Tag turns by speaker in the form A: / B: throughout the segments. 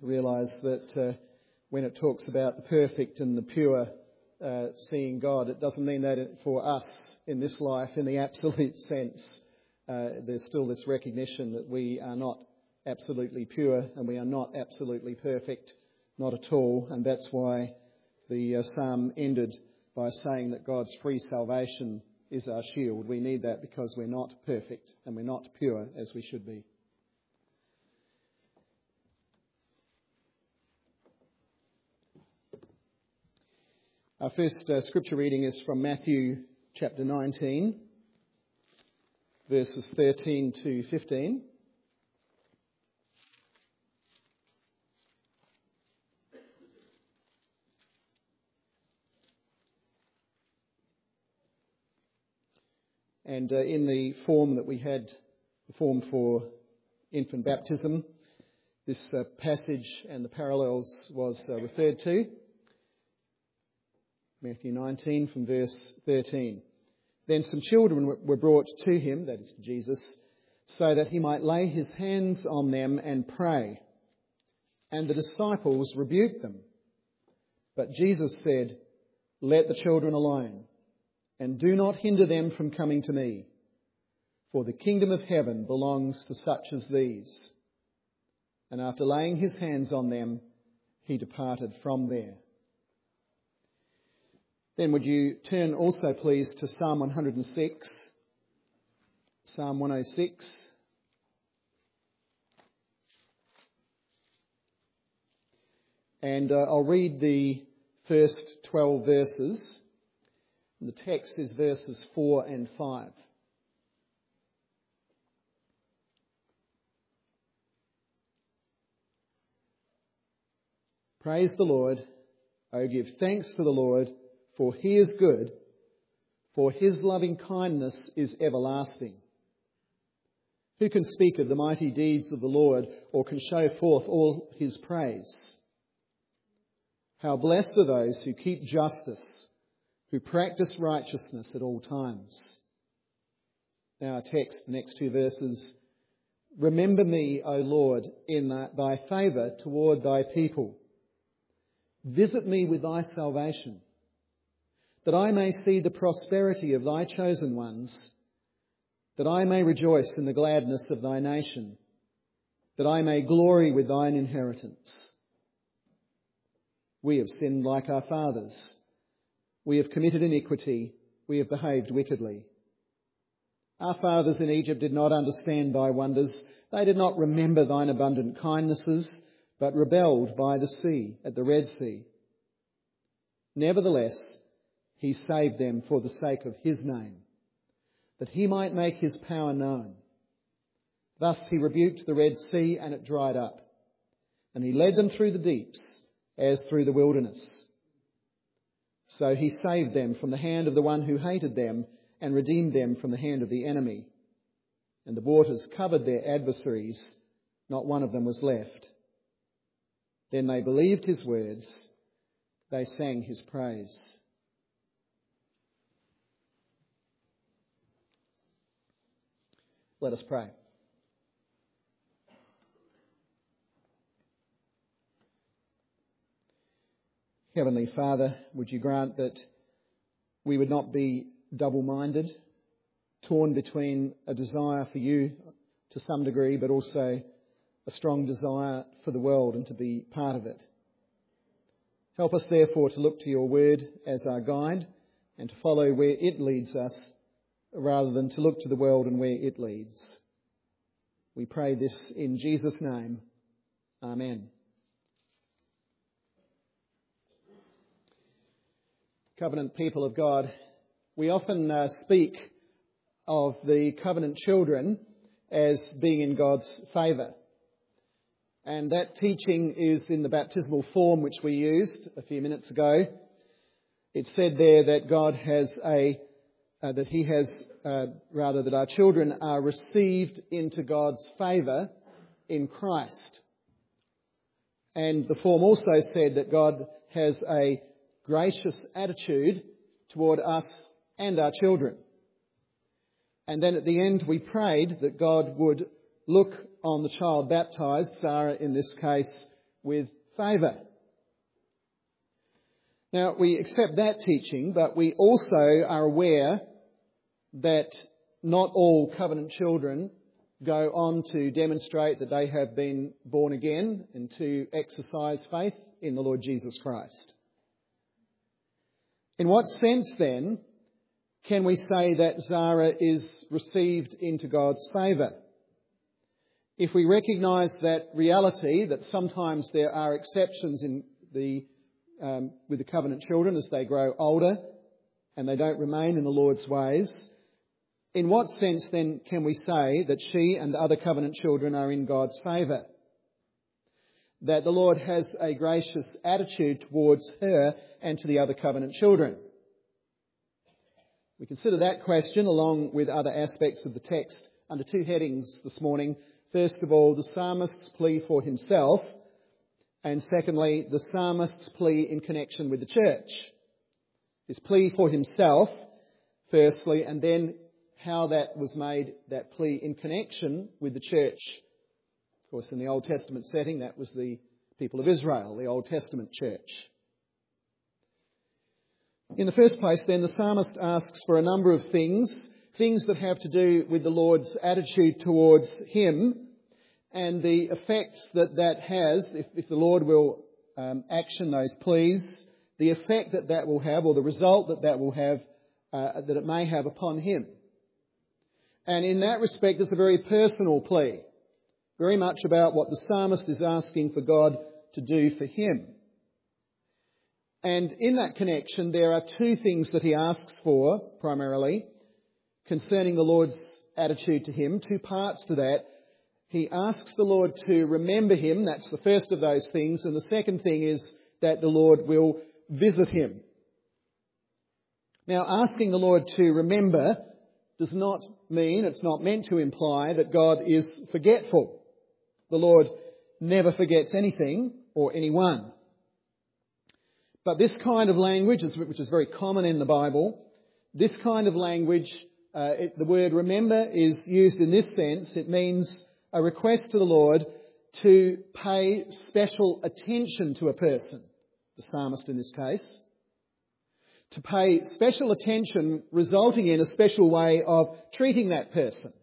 A: realise that when it talks about the perfect and the pure seeing God, it doesn't mean that for us in this life in the absolute sense. There's still this recognition that we are not absolutely pure and we are not absolutely perfect, not at all. And that's why the psalm ended by saying that God's free salvation is our shield. We need that because we're not perfect and we're not pure as we should be. Our first scripture reading is from Matthew chapter 19, verses 13 to 15. And in the form that we had, the form for infant baptism, this passage and the parallels was referred to. Matthew 19 from verse 13. Then some children were brought to him, that is Jesus, so that he might lay his hands on them and pray. And the disciples rebuked them. But Jesus said, "Let the children alone, and do not hinder them from coming to me, for the kingdom of heaven belongs to such as these." And after laying his hands on them, he departed from there. Then would you turn also, please, to Psalm 106, Psalm 106. And I'll read the first 12 verses. The text is verses 4 and 5. Praise the Lord. O give thanks to the Lord, for he is good, for his loving kindness is everlasting. Who can speak of the mighty deeds of the Lord, or can show forth all his praise? How blessed are those who keep justice, who practice righteousness at all times. Now our text, the next two verses. Remember me, O Lord, in thy favour toward thy people. Visit me with thy salvation, that I may see the prosperity of thy chosen ones, that I may rejoice in the gladness of thy nation, that I may glory with thine inheritance. We have sinned like our fathers. We have committed iniquity. We have behaved wickedly. Our fathers in Egypt did not understand thy wonders. They did not remember thine abundant kindnesses, but rebelled by the sea, at the Red Sea. Nevertheless, he saved them for the sake of his name, that he might make his power known. Thus he rebuked the Red Sea, and it dried up, and he led them through the deeps as through the wilderness. So he saved them from the hand of the one who hated them, and redeemed them from the hand of the enemy. And the waters covered their adversaries, not one of them was left. Then they believed his words, they sang his praise. Let us pray. Heavenly Father, would you grant that we would not be double-minded, torn between a desire for you to some degree, but also a strong desire for the world and to be part of it. Help us therefore to look to your word as our guide and to follow where it leads us, rather than to look to the world and where it leads. We pray this in Jesus' name. Amen. Covenant people of God, we often speak of the covenant children as being in God's favour. And that teaching is in the baptismal form which we used a few minutes ago. It said there that God has that our children are received into God's favour in Christ. And the form also said that God has a gracious attitude toward us and our children. And then at the end we prayed that God would look on the child baptised, Sarah in this case, with favour. Now, we accept that teaching, but we also are aware that not all covenant children go on to demonstrate that they have been born again and to exercise faith in the Lord Jesus Christ. In what sense, then, can we say that Zara is received into God's favour? If we recognise that reality, that sometimes there are exceptions in with the covenant children as they grow older and they don't remain in the Lord's ways, in what sense then can we say that she and other covenant children are in God's favour? That the Lord has a gracious attitude towards her and to the other covenant children? We consider that question along with other aspects of the text under two headings this morning. First of all, the psalmist's plea for himself, and secondly, the psalmist's plea in connection with the church. His plea for himself, firstly, and then how that was made, that plea in connection with the church. Of course, in the Old Testament setting, that was the people of Israel, the Old Testament church. In the first place, then, the psalmist asks for a number of things that have to do with the Lord's attitude towards him and the effects that has, if the Lord will action those pleas, the effect that will have, or the result that will have, that it may have upon him. And in that respect, it's a very personal plea, very much about what the psalmist is asking for God to do for him. And in that connection, there are two things that he asks for, primarily, concerning the Lord's attitude to him, two parts to that. He asks the Lord to remember him, that's the first of those things, and the second thing is that the Lord will visit him. Now, asking the Lord to remember does not mean, it's not meant to imply that God is forgetful. The Lord never forgets anything or anyone. But this kind of language, which is very common in the Bible, this kind of language, the word remember is used in this sense. It means a request to the Lord to pay special attention to a person, the psalmist in this case, to pay special attention resulting in a special way of treating that person.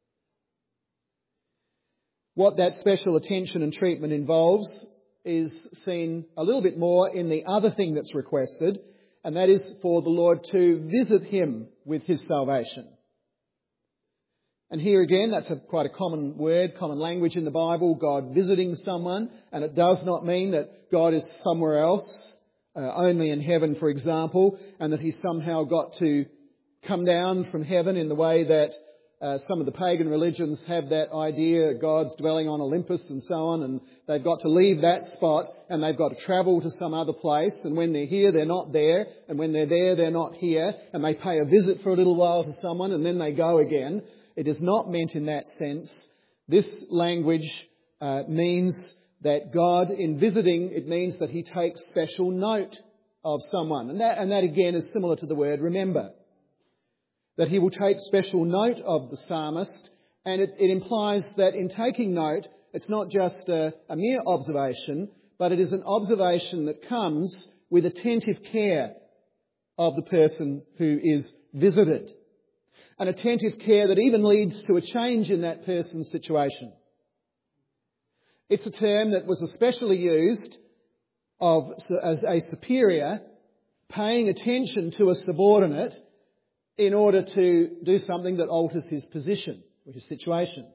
A: What that special attention and treatment involves is seen a little bit more in the other thing that's requested, and that is for the Lord to visit him with his salvation. And here again, that's quite a common word, common language in the Bible, God visiting someone, and it does not mean that God is somewhere else, only in heaven, for example, and that he's somehow got to come down from heaven in the way that some of the pagan religions have that idea, God's dwelling on Olympus and so on, and they've got to leave that spot and they've got to travel to some other place, and when they're here, they're not there, and when they're there, they're not here, and they pay a visit for a little while to someone and then they go again. It is not meant in that sense. This language means that God, in visiting, it means that he takes special note of someone. And that again is similar to the word remember. That he will take special note of the psalmist, and it implies that in taking note, it's not just a mere observation, but it is an observation that comes with attentive care of the person who is visited. An attentive care that even leads to a change in that person's situation. It's a term that was especially used as a superior paying attention to a subordinate in order to do something that alters his position or his situation.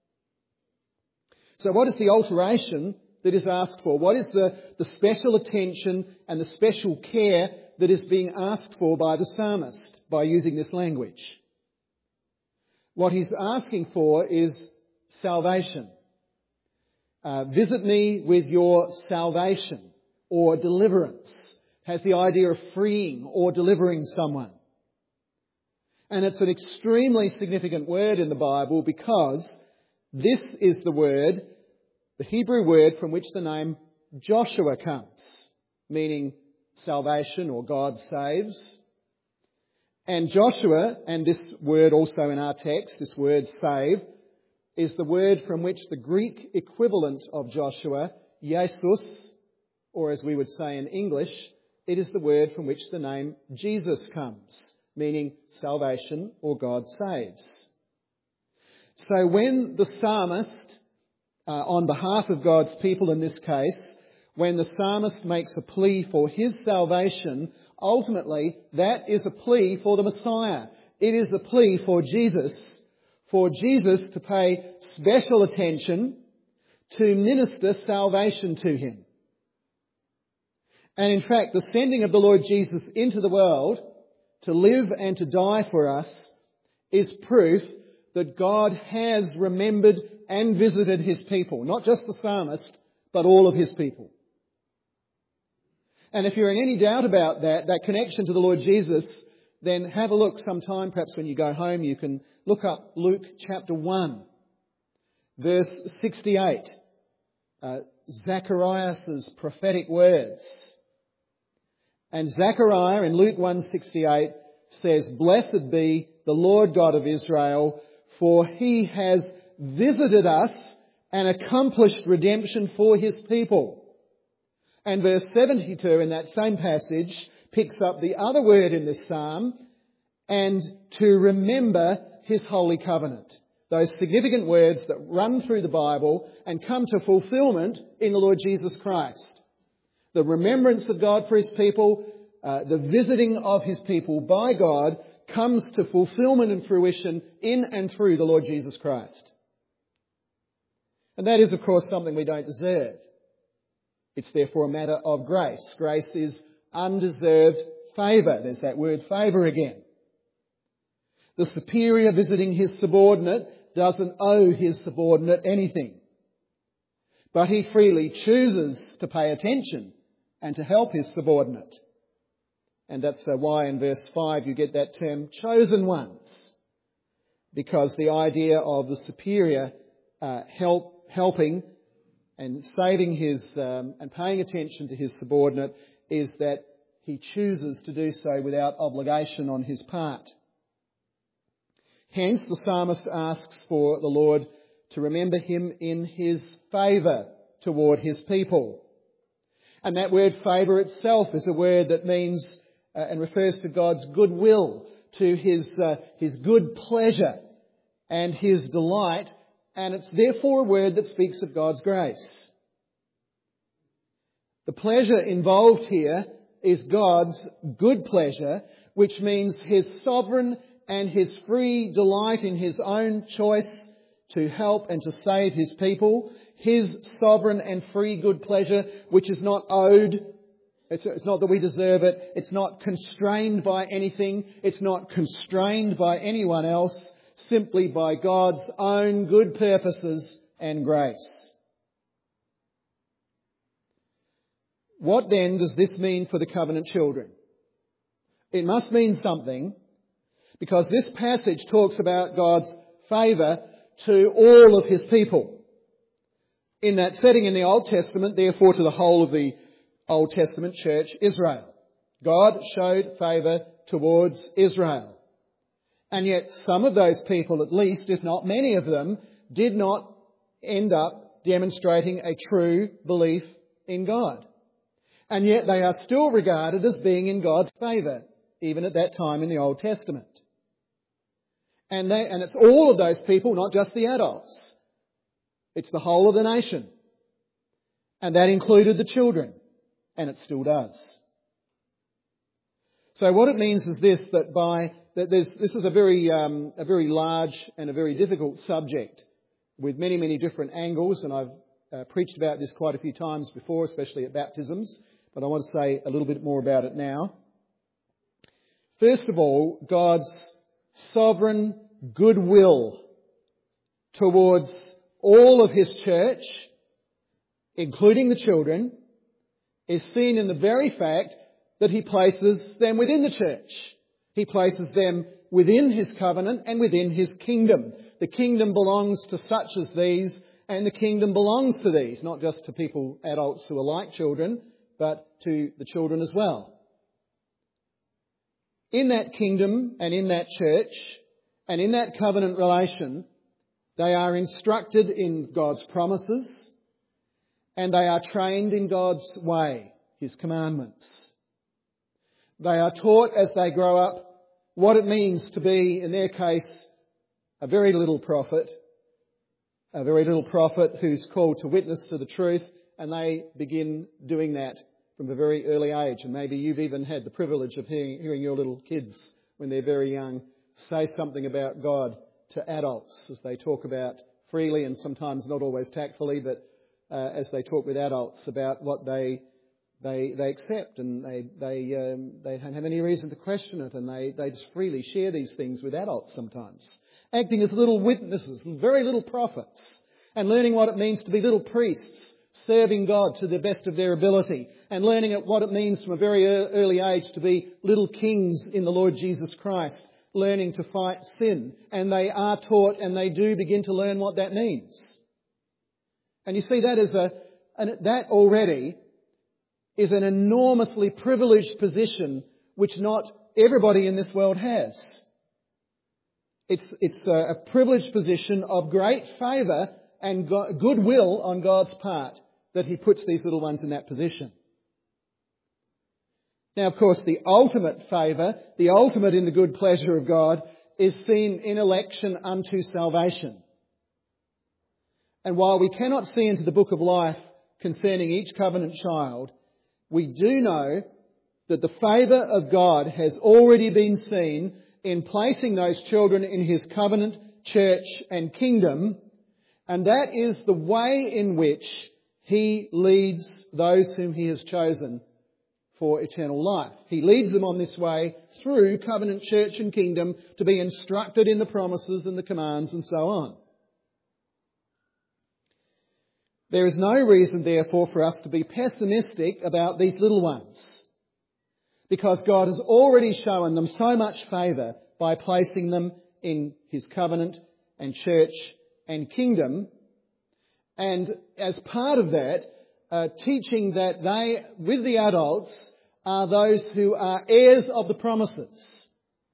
A: So what is the alteration that is asked for? What is the special attention and the special care that is being asked for by the psalmist by using this language? What he's asking for is salvation. Visit me with your salvation or deliverance. Has the idea of freeing or delivering someone. And it's an extremely significant word in the Bible because this is the word, the Hebrew word from which the name Joshua comes, meaning salvation or God saves. And Joshua, and this word also in our text, this word save, is the word from which the Greek equivalent of Joshua Jesus, or as we would say in English, it is the word from which the name Jesus comes, meaning salvation or God saves. So when the psalmist, on behalf of God's people in this case, when the psalmist makes a plea for his salvation, ultimately that is a plea for the Messiah. It is a plea for Jesus to pay special attention to minister salvation to him. And in fact, the sending of the Lord Jesus into the world to live and to die for us is proof that God has remembered and visited his people. Not just the psalmist, but all of his people. And if you're in any doubt about that connection to the Lord Jesus, then have a look sometime. Perhaps when you go home, you can look up Luke chapter 1, verse 68. Zacharias' prophetic words. And Zechariah in Luke 1:68 says, "Blessed be the Lord God of Israel, for he has visited us and accomplished redemption for his people." And verse 72 in that same passage picks up the other word in this psalm, and to remember his holy covenant. Those significant words that run through the Bible and come to fulfilment in the Lord Jesus Christ. The remembrance of God for his people, the visiting of his people by God comes to fulfilment and fruition in and through the Lord Jesus Christ. And that is, of course, something we don't deserve. It's therefore a matter of grace. Grace is undeserved favour. There's that word favour again. The superior visiting his subordinate doesn't owe his subordinate anything. But he freely chooses to pay attention and to help his subordinate. And that's why in verse 5 you get that term chosen ones. Because the idea of the superior helping and saving his and paying attention to his subordinate is that he chooses to do so without obligation on his part. Hence, the psalmist asks for the Lord to remember him in his favour toward his people. And that word favour itself is a word that means and refers to God's goodwill, to his good pleasure and his delight, and it's therefore a word that speaks of God's grace. The pleasure involved here is God's good pleasure, which means his sovereign and his free delight in his own choice to help and to save his people. His sovereign and free good pleasure, which is not owed. It's not that we deserve it. It's not constrained by anything. It's not constrained by anyone else. Simply by God's own good purposes and grace. What then does this mean for the covenant children? It must mean something, because this passage talks about God's favour to all of his people. In that setting in the Old Testament, therefore to the whole of the Old Testament church, Israel. God showed favour towards Israel. And yet some of those people, at least, if not many of them, did not end up demonstrating a true belief in God. And yet they are still regarded as being in God's favour, even at that time in the Old Testament. And it's all of those people, not just the adults. It's the whole of the nation. And that included the children. And it still does. So what it means is this, this is a very large and a very difficult subject with many, many different angles. And I've preached about this quite a few times before, especially at baptisms. But I want to say a little bit more about it now. First of all, God's sovereign goodwill towards all of his church, including the children, is seen in the very fact that he places them within the church. He places them within his covenant and within his kingdom. The kingdom belongs to such as these, and the kingdom belongs to these, not just to people, adults who are like children, but to the children as well. In that kingdom and in that church and in that covenant relation, they are instructed in God's promises, and they are trained in God's way, His commandments. They are taught as they grow up what it means to be, in their case, a very little prophet who's called to witness to the truth, and they begin doing that from a very early age. And maybe you've even had the privilege of hearing your little kids, when they're very young, say something about God to adults as they talk about freely, and sometimes not always tactfully, but as they talk with adults about what they accept, and they don't have any reason to question it, and they just freely share these things with adults sometimes, acting as little witnesses, very little prophets, and learning what it means to be little priests, serving God to the best of their ability, and learning what it means from a very early age to be little kings in the Lord Jesus Christ, learning to fight sin. And they are taught, and they do begin to learn what that means. And you see, that already is an enormously privileged position which not everybody in this world has. It's a privileged position of great favour and goodwill on God's part that He puts these little ones in that position. Now, of course, the ultimate favour, the ultimate in the good pleasure of God, is seen in election unto salvation. And while we cannot see into the book of life concerning each covenant child, we do know that the favour of God has already been seen in placing those children in His covenant, church and kingdom, and that is the way in which He leads those whom He has chosen for eternal life. He leads them on this way through covenant, church and kingdom to be instructed in the promises and the commands and so on. There is no reason, therefore, for us to be pessimistic about these little ones, because God has already shown them so much favour by placing them in His covenant and church and kingdom, and as part of that, teaching that they, with the adults, are those who are heirs of the promises.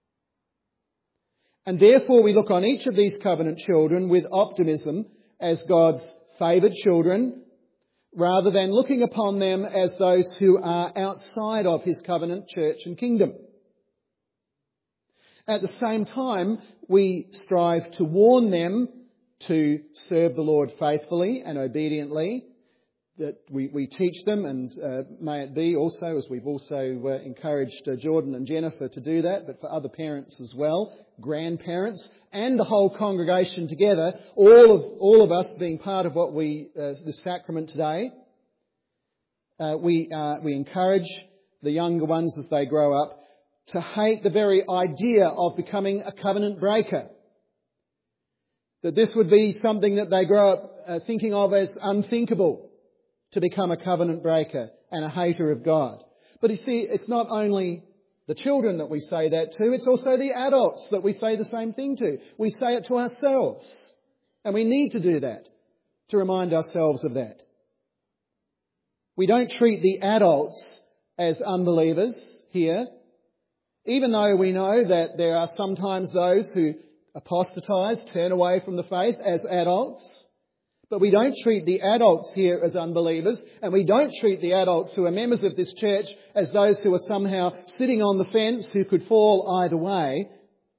A: And therefore we look on each of these covenant children with optimism as God's favoured children, rather than looking upon them as those who are outside of His covenant, church and kingdom. At the same time, we strive to warn them to serve the Lord faithfully and obediently, that we teach them, and may it be also, as we've also encouraged Jordan and Jennifer to do that, but for other parents as well, grandparents, and the whole congregation together, all of us being part of what this sacrament today, we encourage the younger ones as they grow up to hate the very idea of becoming a covenant breaker. That this would be something that they grow up thinking of as unthinkable, to become a covenant breaker and a hater of God. But you see, it's not only the children that we say that to, it's also the adults that we say the same thing to. We say it to ourselves. And we need to do that, to remind ourselves of that. We don't treat the adults as unbelievers here, even though we know that there are sometimes those who apostatise, turn away from the faith as adults. But we don't treat the adults here as unbelievers, and we don't treat the adults who are members of this church as those who are somehow sitting on the fence who could fall either way,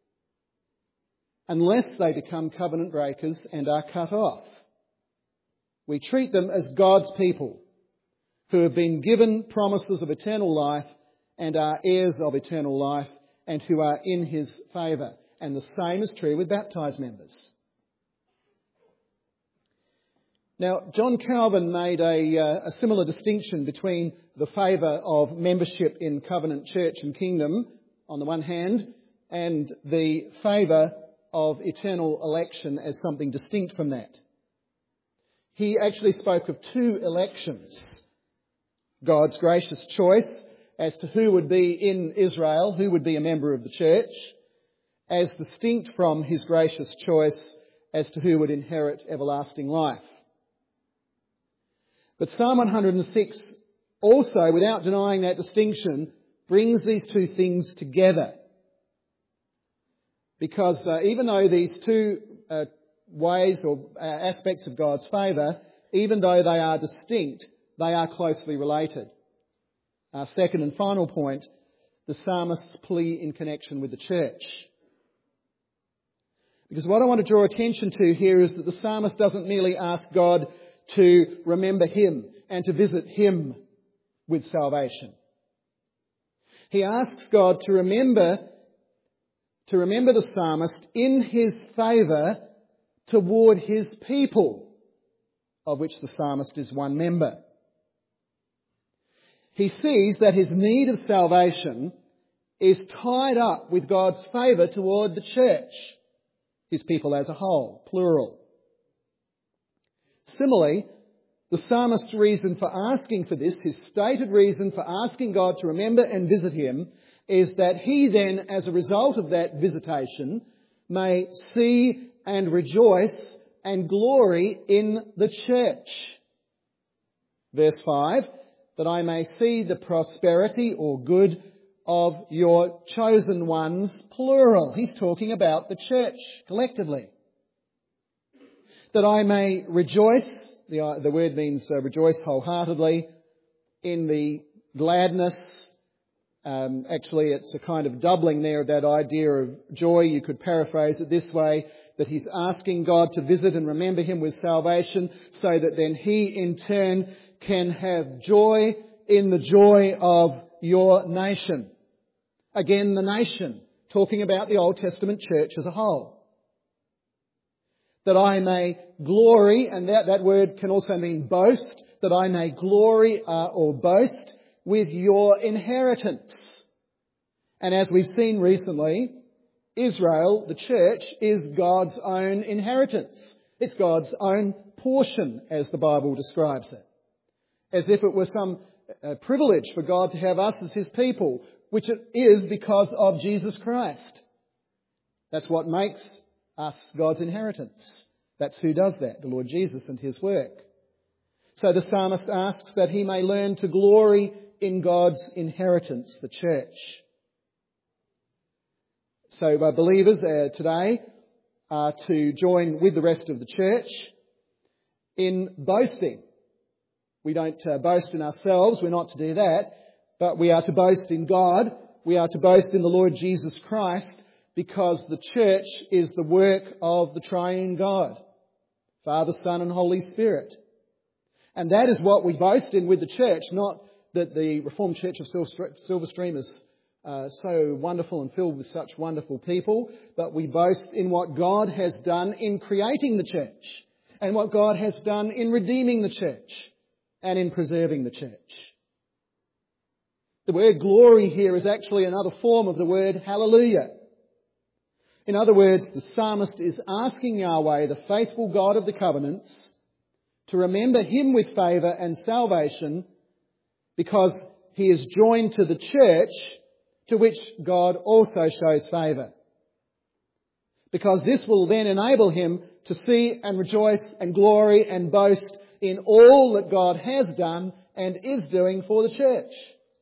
A: unless they become covenant breakers and are cut off. We treat them as God's people who have been given promises of eternal life and are heirs of eternal life and who are in His favour. And the same is true with baptised members. Now, John Calvin made a similar distinction between the favour of membership in covenant church and kingdom on the one hand, and the favour of eternal election as something distinct from that. He actually spoke of two elections. God's gracious choice as to who would be in Israel, who would be a member of the church, as distinct from His gracious choice as to who would inherit everlasting life. But Psalm 106 also, without denying that distinction, brings these two things together. Because even though these two ways or aspects of God's favour even though they are distinct, they are closely related. Our second and final point, the psalmist's plea in connection with the church. Because what I want to draw attention to here is that the psalmist doesn't merely ask God to remember him and to visit him with salvation. He asks God to remember the psalmist in his favour toward his people, of which the psalmist is one member. He sees that his need of salvation is tied up with God's favour toward the church, his people as a whole, plural. Similarly, the psalmist's reason for asking for this, his stated reason for asking God to remember and visit him, is that he then, as a result of that visitation, may see and rejoice and glory in the church. Verse 5, that I may see the prosperity or good of your chosen ones, plural. He's talking about the church collectively. That I may rejoice, the word means rejoice wholeheartedly, in the gladness. Actually, it's a kind of doubling there of that idea of joy. You could paraphrase it this way, that he's asking God to visit and remember him with salvation so that then he in turn can have joy in the joy of your nation. Again, the nation, talking about the Old Testament church as a whole. That I may glory, and that word can also mean boast, that I may glory or boast with your inheritance. And as we've seen recently, Israel, the church, is God's own inheritance. It's God's own portion, as the Bible describes it. As if it were some privilege for God to have us as his people, which it is because of Jesus Christ. That's what makes us God's inheritance. That's who does that, the Lord Jesus and his work. So the psalmist asks that he may learn to glory in God's inheritance, the church. So believers today are to join with the rest of the church in boasting. We don't boast in ourselves, we're not to do that, but we are to boast in God, we are to boast in the Lord Jesus Christ, because the church is the work of the triune God, Father, Son and Holy Spirit. And that is what we boast in with the church, not that the Reformed Church of Silver Stream is so wonderful and filled with such wonderful people, but we boast in what God has done in creating the church and what God has done in redeeming the church and in preserving the church. The word glory here is actually another form of the word hallelujah. In other words, the psalmist is asking Yahweh, the faithful God of the covenants, to remember him with favour and salvation because he is joined to the church to which God also shows favour. Because this will then enable him to see and rejoice and glory and boast in all that God has done and is doing for the church.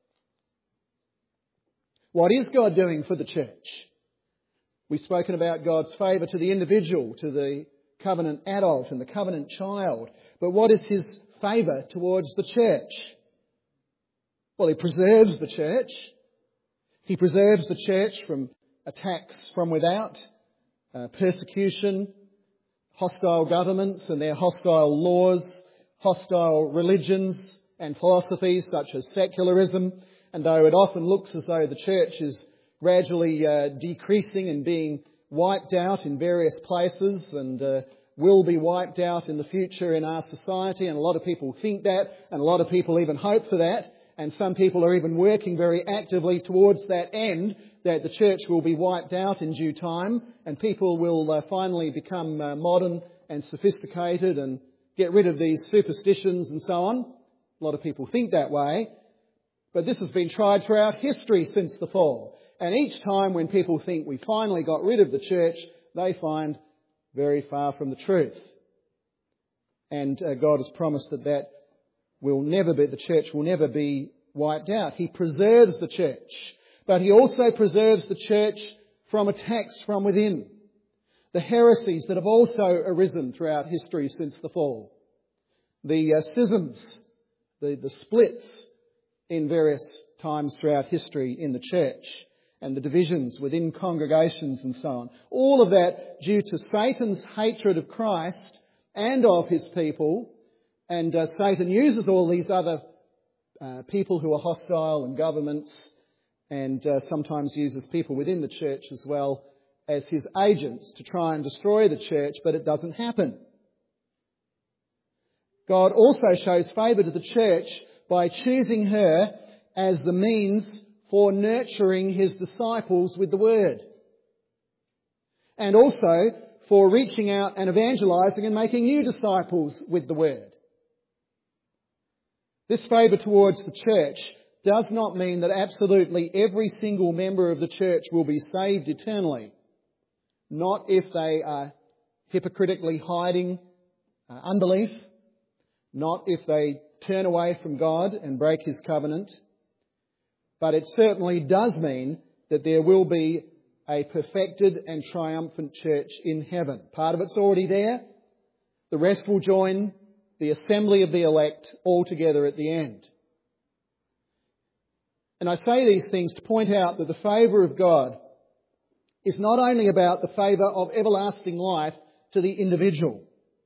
A: What is God doing for the church? We've spoken about God's favour to the individual, to the covenant adult and the covenant child. But what is his favour towards the church? Well, he preserves the church. He preserves the church from attacks from without, persecution, hostile governments and their hostile laws, hostile religions and philosophies such as secularism. And though it often looks as though the church is gradually decreasing and being wiped out in various places and will be wiped out in the future in our society, and a lot of people think that, and a lot of people even hope for that, and some people are even working very actively towards that end, that the church will be wiped out in due time and people will finally become modern and sophisticated and get rid of these superstitions and so on. A lot of people think that way. But this has been tried throughout history since the fall. And each time when people think we finally got rid of the church, they find very far from the truth. And God has promised that will never be, the church will never be wiped out. He preserves the church, but he also preserves the church from attacks from within. The heresies that have also arisen throughout history since the fall. the schisms, the splits in various times throughout history in the church, and the divisions within congregations and so on. All of that due to Satan's hatred of Christ and of his people, and Satan uses all these other people who are hostile and governments, and sometimes uses people within the church as well as his agents to try and destroy the church, but it doesn't happen. God also shows favour to the church by choosing her as the means for nurturing his disciples with the word, and also for reaching out and evangelising and making new disciples with the word. This favour towards the church does not mean that absolutely every single member of the church will be saved eternally. Not if they are hypocritically hiding unbelief, not if they turn away from God and break his covenant. But it certainly does mean that there will be a perfected and triumphant church in heaven. Part of it's already there. The rest will join the assembly of the elect all together at the end. And I say these things to point out that the favour of God is not only about the favour of everlasting life to the individual.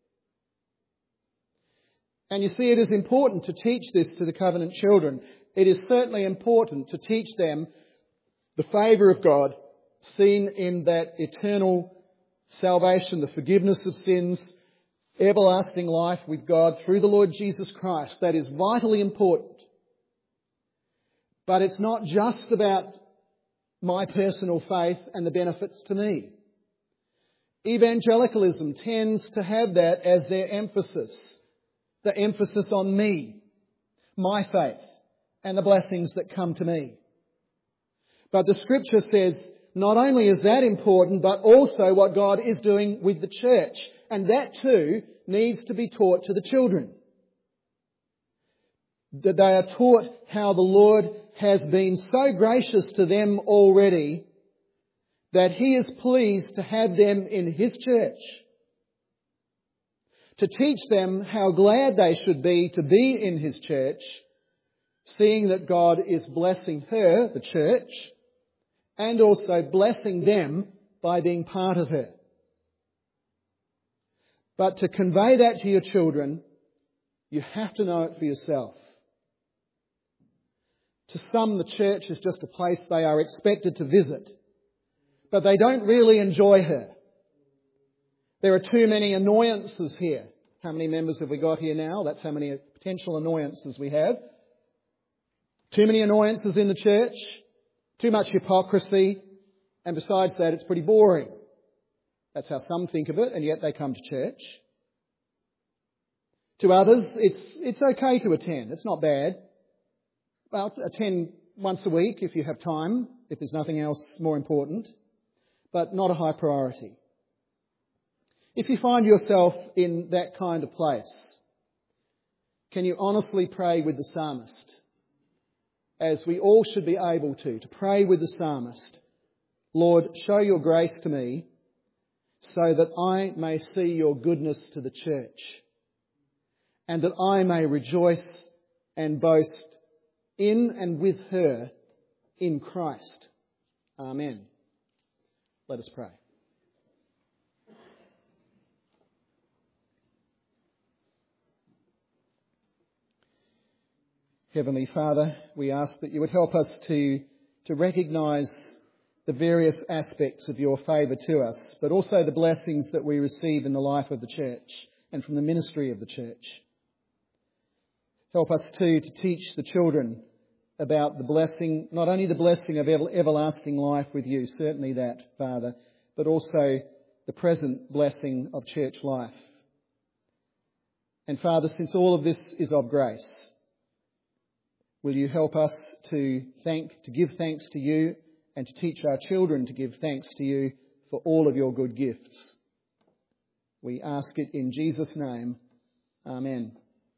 A: And you see, it is important to teach this to the covenant children. It is certainly important to teach them the favour of God seen in that eternal salvation, the forgiveness of sins, everlasting life with God through the Lord Jesus Christ. That is vitally important. But it's not just about my personal faith and the benefits to me. Evangelicalism tends to have that as their emphasis. The emphasis on me, my faith, and the blessings that come to me. But the Scripture says not only is that important, but also what God is doing with the church. And that too needs to be taught to the children. That they are taught how the Lord has been so gracious to them already that he is pleased to have them in his church. To teach them how glad they should be to be in his church, seeing that God is blessing her, the church, and also blessing them by being part of her. But to convey that to your children, you have to know it for yourself. To some, the church is just a place they are expected to visit, but they don't really enjoy her. There are too many annoyances here. How many members have we got here now? That's how many potential annoyances we have. Too many annoyances in the church, too much hypocrisy, and besides that, it's pretty boring. That's how some think of it, and yet they come to church. To others, it's okay to attend. It's not bad. Well, attend once a week if you have time, if there's nothing else more important, but not a high priority. If you find yourself in that kind of place, can you honestly pray with the psalmist? As we all should be able to pray with the psalmist, Lord, show your grace to me so that I may see your goodness to the church and that I may rejoice and boast in and with her in Christ. Amen. Let us pray. Heavenly Father, we ask that you would help us to recognise the various aspects of your favour to us, but also the blessings that we receive in the life of the church and from the ministry of the church. Help us too to teach the children about the blessing, not only the blessing of everlasting life with you, certainly that, Father, but also the present blessing of church life. And Father, since all of this is of grace, will you help us to give thanks to you and to teach our children to give thanks to you for all of your good gifts. We ask it in Jesus' name. Amen.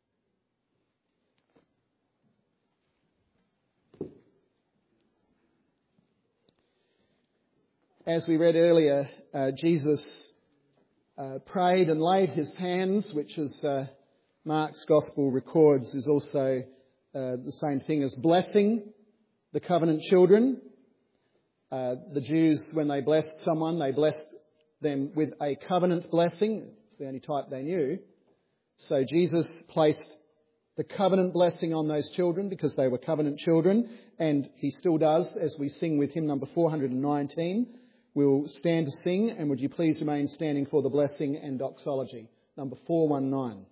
A: As we read earlier, Jesus prayed and laid his hands, which is Mark's Gospel records is also the same thing as blessing the covenant children. The Jews, when they blessed someone, they blessed them with a covenant blessing. It's the only type they knew. So Jesus placed the covenant blessing on those children because they were covenant children, and he still does as we sing with hymn number 419. We'll stand to sing, and would you please remain standing for the blessing and doxology, number 419.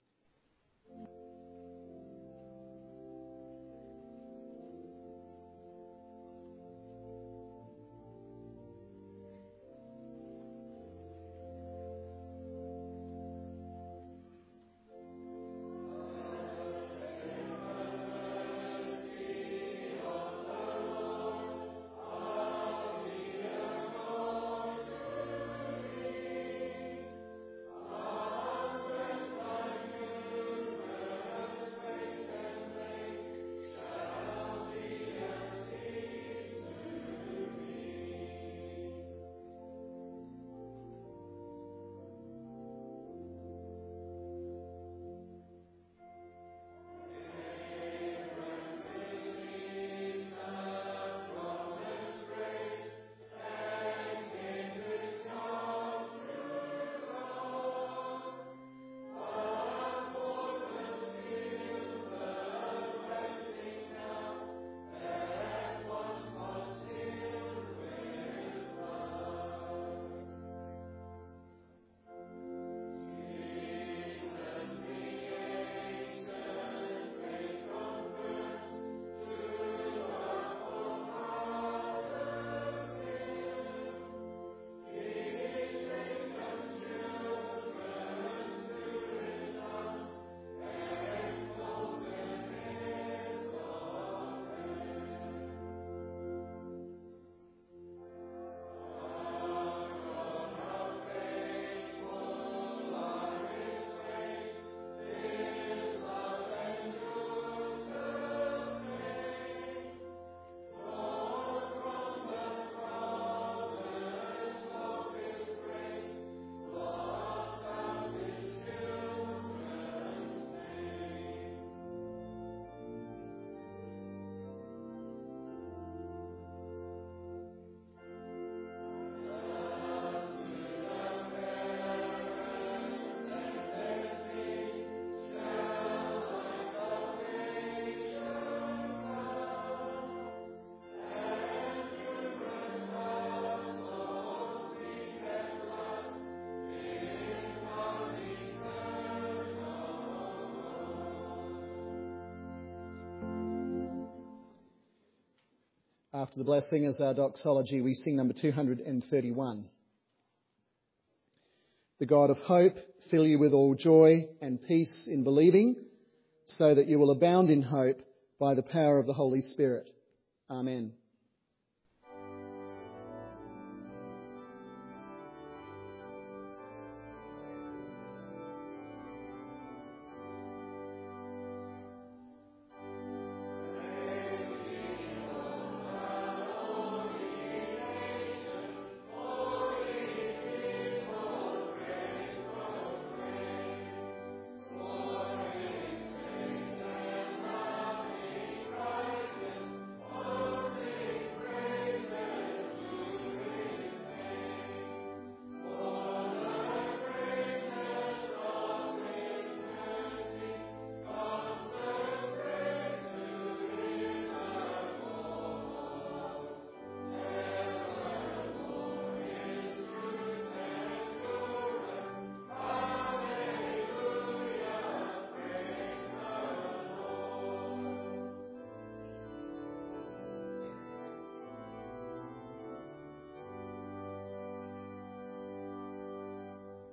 A: After the blessing as our doxology, we sing number 231. The God of hope fill you with all joy and peace in believing, so that you will abound in hope by the power of the Holy Spirit. Amen.